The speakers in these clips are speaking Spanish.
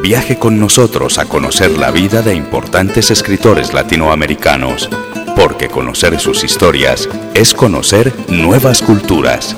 Viaje con nosotros a conocer la vida de importantes escritores latinoamericanos, porque conocer sus historias es conocer nuevas culturas.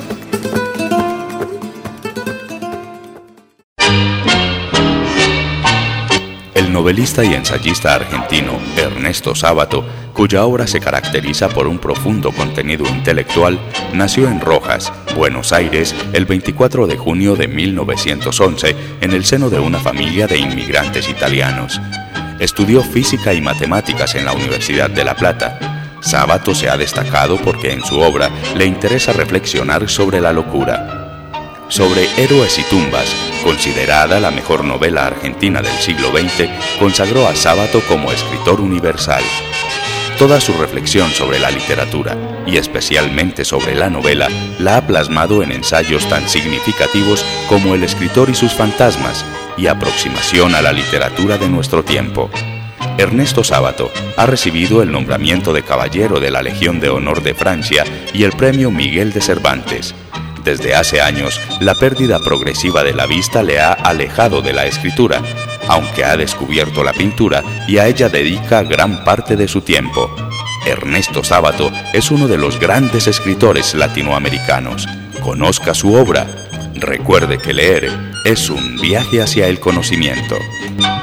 El novelista y ensayista argentino Ernesto Sábato, cuya obra se caracteriza por un profundo contenido intelectual, nació en Rojas, Buenos Aires, el 24 de junio de 1911, en el seno de una familia de inmigrantes italianos. Estudió física y matemáticas en la Universidad de La Plata. Sábato se ha destacado porque en su obra le interesa reflexionar sobre la locura. Sobre Héroes y tumbas, considerada la mejor novela argentina del siglo XX, consagró a Sábato como escritor universal. Toda su reflexión sobre la literatura, y especialmente sobre la novela, la ha plasmado en ensayos tan significativos como El escritor y sus fantasmas, y Aproximación a la literatura de nuestro tiempo. Ernesto Sábato ha recibido el nombramiento de Caballero de la Legión de Honor de Francia y el Premio Miguel de Cervantes. Desde hace años, la pérdida progresiva de la vista le ha alejado de la escritura, aunque ha descubierto la pintura y a ella dedica gran parte de su tiempo. Ernesto Sábato es uno de los grandes escritores latinoamericanos. Conozca su obra. Recuerde que leer es un viaje hacia el conocimiento.